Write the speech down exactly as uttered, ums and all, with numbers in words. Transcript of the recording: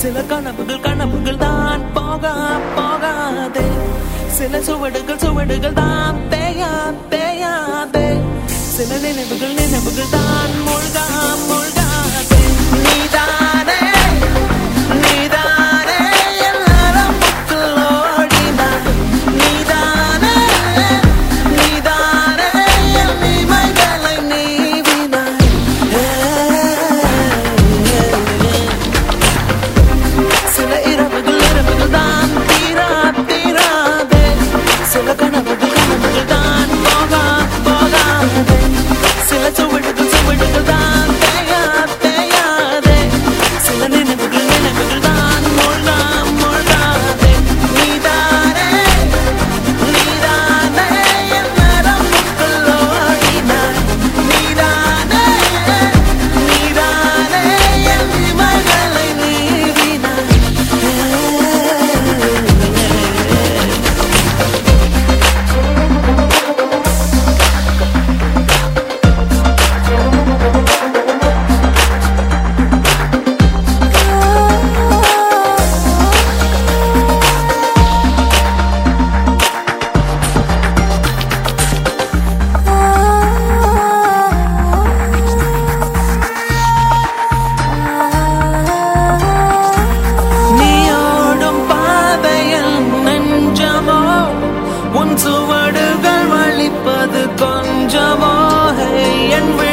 சில கனவுகள் கனவுகள் தான் போக போகாதே, சில சுவடுகள் சுவடுகள் தான் தேயா தேயாதே, சில நினைவுகள் நினைவுகள் தான் மூழ்கா மூழ்காதே. நீதானே நீதானே எல்லாரும் புக்கில் ஓடினாய், நீதானே நீதானே என் இமைகளை நீவினாய். சில இரவுகள் இரவுகள் தான் தீரா தீராதே, சில கனவுகள் கனவுகள் தான் போகா போகாதே, சில சுவடுகள் சுவடுகள் தான் தேயா தேயாதே, சில நினைவுகள் நினைவுகள் தான் மூழ்கா மூழ்காதே. நீதானே நீதானே என் மனம் புக்கில் ஓடினாய், நீதானே நீதானே என் இமைகளை நீவினாய். நீயோடும் பாதையில் நெஞ்சமோ, உன் சுவடுகள் வலிப்பது கொஞ்சமோ, என்